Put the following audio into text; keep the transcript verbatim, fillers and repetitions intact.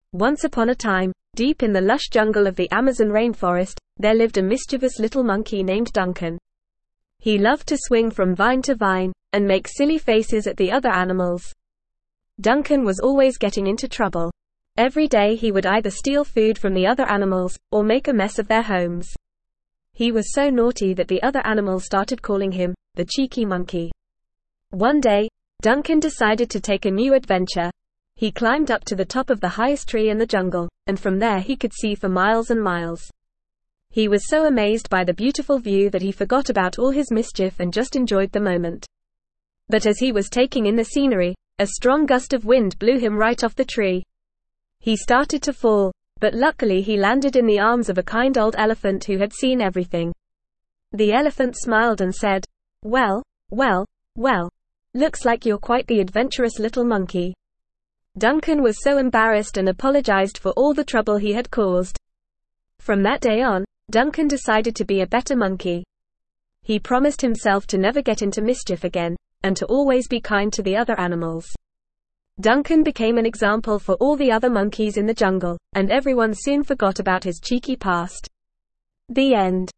Once upon a time, deep in the lush jungle of the Amazon rainforest, there lived a mischievous little monkey named Duncan. He loved to swing from vine to vine, and make silly faces at the other animals. Duncan was always getting into trouble. Every day he would either steal food from the other animals, or make a mess of their homes. He was so naughty that the other animals started calling him, the cheeky monkey. One day, Duncan decided to take a new adventure. He climbed up to the top of the highest tree in the jungle, and from there he could see for miles and miles. He was so amazed by the beautiful view that he forgot about all his mischief and just enjoyed the moment. But as he was taking in the scenery, a strong gust of wind blew him right off the tree. He started to fall, but luckily he landed in the arms of a kind old elephant who had seen everything. The elephant smiled and said, "Well, well, well. Looks like you're quite the adventurous little monkey." Duncan was so embarrassed and apologized for all the trouble he had caused. From that day on, Duncan decided to be a better monkey. He promised himself to never get into mischief again, and to always be kind to the other animals. Duncan became an example for all the other monkeys in the jungle, and everyone soon forgot about his cheeky past. The end.